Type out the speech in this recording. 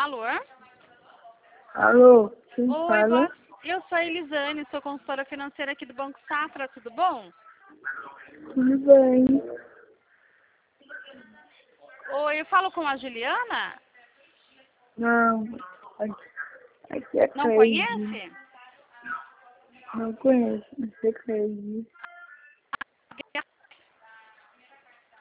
Alô? Alô, quem Oi, fala? eu sou a Elisane, sou consultora financeira aqui do Banco Safra, tudo bom? Tudo bem? Oi, eu falo com a Juliana? Não, aqui é Não Cleide. conhece? Não conheço, não sei Cleide.